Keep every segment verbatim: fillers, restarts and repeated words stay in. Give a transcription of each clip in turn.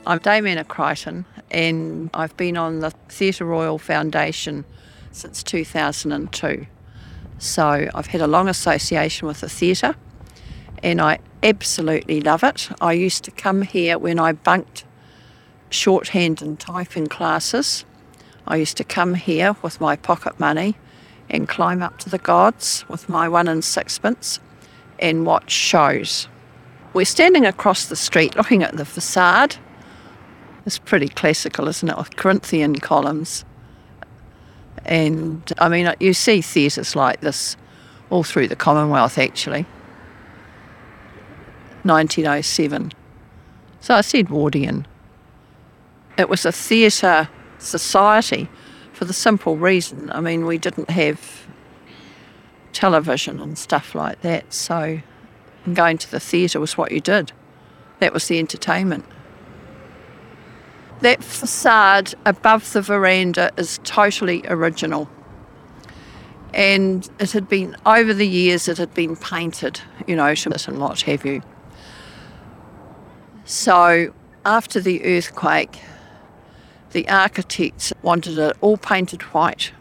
I'm Damena Crichton, and I've been on the Theatre Royal Foundation since two thousand two. So I've had a long association with the theatre, and I absolutely love it. I used to come here when I bunked shorthand and typing classes. I used to come here with my pocket money and climb up to the gods with my one and sixpence and watch shows. We're standing across the street looking at the facade. It's pretty classical, isn't it, with Corinthian columns. And, I mean, you see theatres like this all through the Commonwealth, actually. nineteen oh seven. So I said Wardian. It was a theatre society for the simple reason, I mean, we didn't have television and stuff like that, so going to the theatre was what you did. That was the entertainment. That facade above the veranda is totally original. And it had been, over the years, it had been painted, you know, and what have you. So after the earthquake, the architects wanted it all painted white.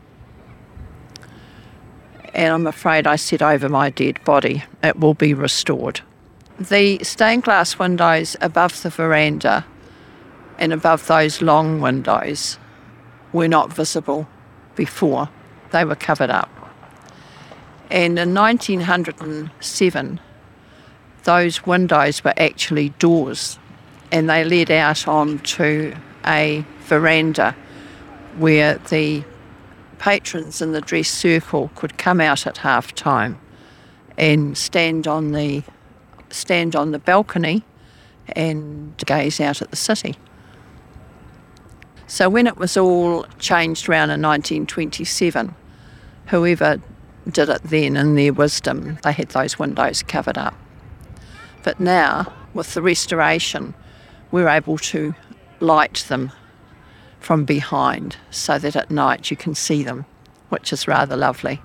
And I'm afraid I said over my dead body, it will be restored. The stained glass windows above the veranda and above those long windows were not visible before. They were covered up. And in nineteen oh seven, those windows were actually doors, and they led out onto a veranda where the patrons in the dress circle could come out at half time and stand on the stand on the balcony and gaze out at the city. So when it was all changed around in nineteen twenty-seven, whoever did it then, in their wisdom, they had those windows covered up. But now, with the restoration, we're able to light them from behind so that at night you can see them, which is rather lovely.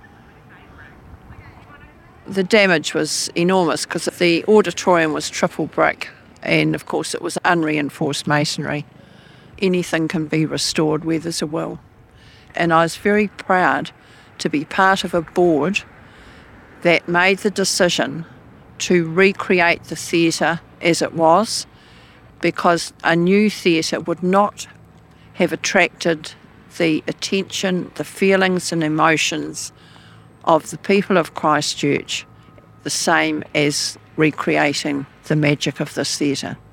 The damage was enormous because the auditorium was triple brick, and of course it was unreinforced masonry. Anything can be restored where there's a will. And I was very proud to be part of a board that made the decision to recreate the theatre as it was, because a new theatre would not have attracted the attention, the feelings and emotions of the people of Christchurch, the same as recreating the magic of this theatre.